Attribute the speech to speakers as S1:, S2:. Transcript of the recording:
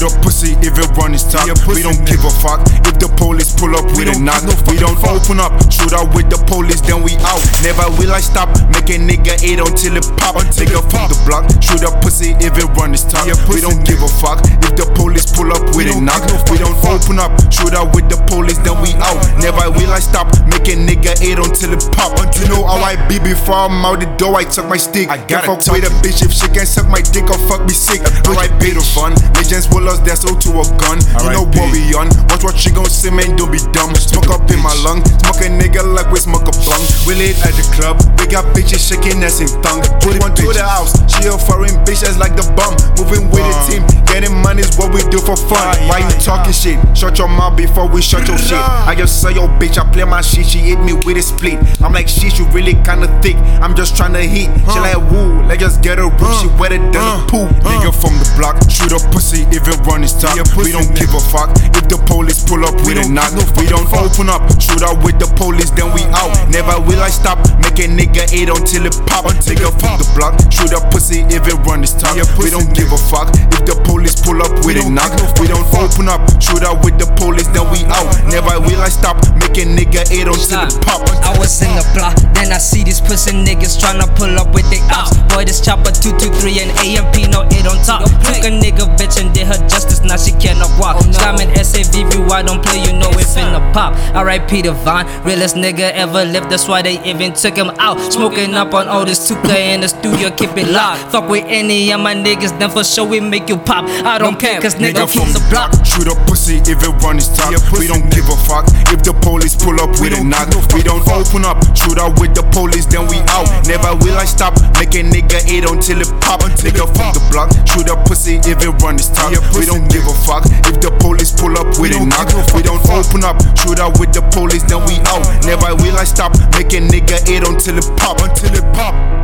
S1: Shoot up pussy if it run its top. We don't give a fuck if the police pull up with a knock. We don't open up, shoot out with the police, then we out. Never will I stop, make a nigga eat until it pop. Nigga from the block, shoot up pussy if it run its top. We don't give a fuck if the police pull up with a knock. We don't open up, shoot out with the police, then we out. Never will I stop, make a nigga eat until it pop. You know how I be before I'm out the door, I tuck my stick. I gotta fuck with a bitch if she can't suck my dick or fuck me sick. Alright, pay the fun. Legends will us, that's all to a gun. You know what we on. Watch what she gon' say, man, don't be dumb. Smoke up in my lung, smoke a nigga like we smoke a blunt. We lit at the club, we got bitches shaking ass and tongue. Put one to the house, she a foreign bitch that's like the bum. Moving with the team, getting money's what we do for fun. Why you talking shit? Shut your mouth before we shut your shit. I just saw your bitch, I play my shit, she hit me with a split. I'm like, shit, you really kinda thick. I'm just tryna hit. She like, woo, let's just get her root. She wetter than a poop. Nigga from the block, shoot up pussy if it run its top. We don't give a fuck if the police pull up with a knock. We don't open up, shoot out with the police, then we out. Never will I stop, make a nigga eat until it pop. Nigga from the block, shoot up pussy if it run its top. We don't give a fuck if the police pull up with a knock. We don't open up, shoot out with the police, then we out. Never will I stop, make a nigga eat until it pop.
S2: I was in the block, then I see these pussy niggas tryna pull up with they ops. Boy, this chopper 223 and AMP, no 8 on top. Took a nigga bitch and did her justice, now she cannot walk. Diamond SAVV, I don't play, you know it finna pop. R.I.P. Divine, realest nigga ever lived, that's why they even took him out. Smoking up on all this 2K in the studio, keep it locked. Fuck with any of my niggas, then for sure we make you pop. I don't care, cause nigga from the block.
S1: Shoot up pussy if it run its top. We don't give a fuck if the police pull up with a knock. We don't open up, shoot out with the police, then we out. Never will I stop, make a nigga eat until it pop. Nigga from the block, shoot up pussy if it run its top. We don't give a fuck if the police pull up with a knock. We don't open up, shoot out with the police, then we out. Never will I stop, make a nigga eat until it pop.